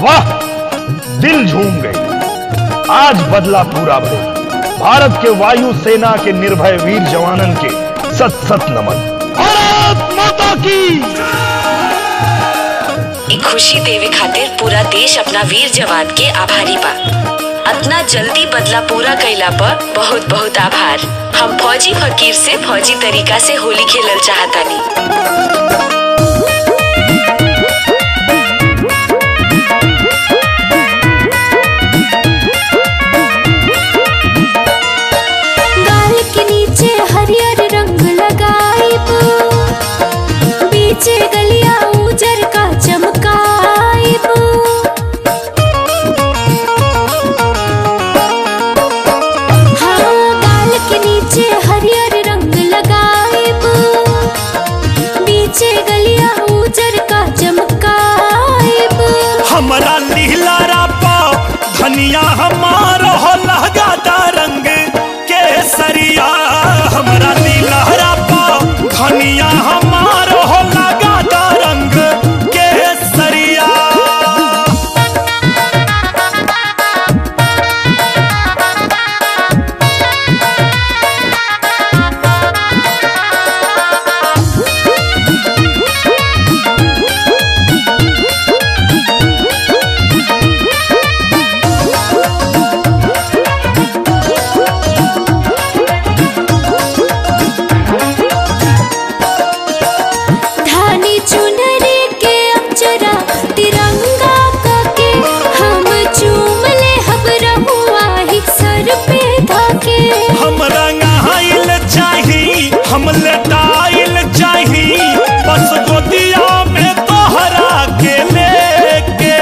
वाह, दिल झूम गई। आज बदला पूरा भई। भारत के वायु सेना के निर्भय वीर जवानन के सत सत नमन। भारत माता की। एक खुशी देवे खातिर पूरा देश अपना वीर जवान के आभारी बा। इतना जल्दी बदला पूरा कैला पर बहुत बहुत आभार। हम फौजी फकीर से फौजी तरीका से होली खेलल चाहतानी। हरियर रंग लगाइब, बीचे गलिया उजर का चमकाइब। हाँ, गाल के नीचे हरियर रंग लगाइब, बीचे गलिया उजर का चमकाइब। हमरा नीला रापा धनिया हमारो लगाता रंग केसरिया। हमरा नीला रापा धनिया हमारो लगाता रंग केसरिया। हम लेटाइल चाही बस गोदिया में तोहरा के लेके।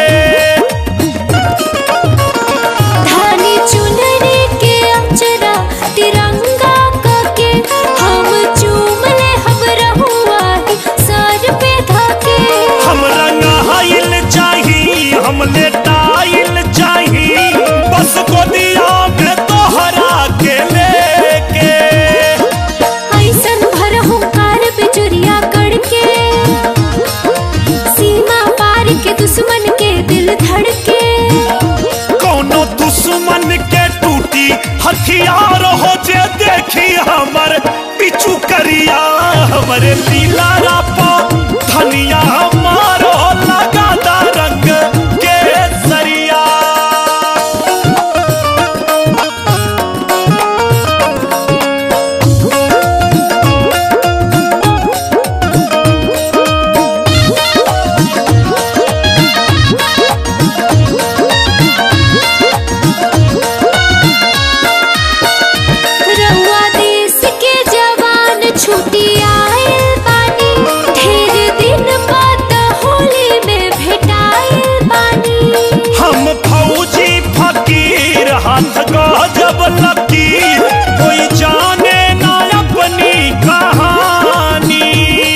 धानी चुनरी के अक्षरा तिरंगा करके हम चूम ले हम रहुआ सर पे धाके। हम रंगाइल चाही हम लेटाइल चाही बस गोदिया में तोहरा के लेके। दुश्मन के दिल धड़के, कोनो दुश्मन के टूटी हथियार हो जे देखी हमर पिछू करिया। हमरे लीला रापा धनिया हमारो लगाता रंग केसरिया। छुट्टी आइल बानी, ढेर दिन बाद होली में भेटाइल बानी। हम फौजी फकीर हाथ गजब लकीर कोई जाने ना अपनी कहानी।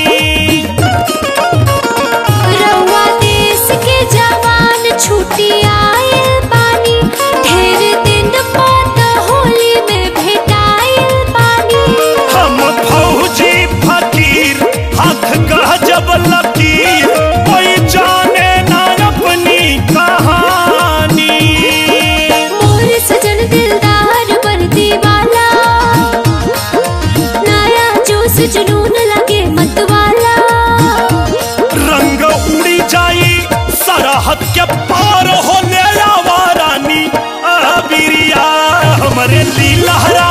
रउआ देश के जवान छुट्टी आइल बानी, ढेर दिन बाद होली में भेटाइल बानी। हम फौजी फकीर हाथ गजब लकीर कोई जाने ना अपनी कहानी। मोर सजन दिलदार वर्दी वाला, नया जोश जुनून लगे मतवाला। रंग उड़ी जाई सरहद के पार होने आवा रानी अबिरिया। हमरे लीला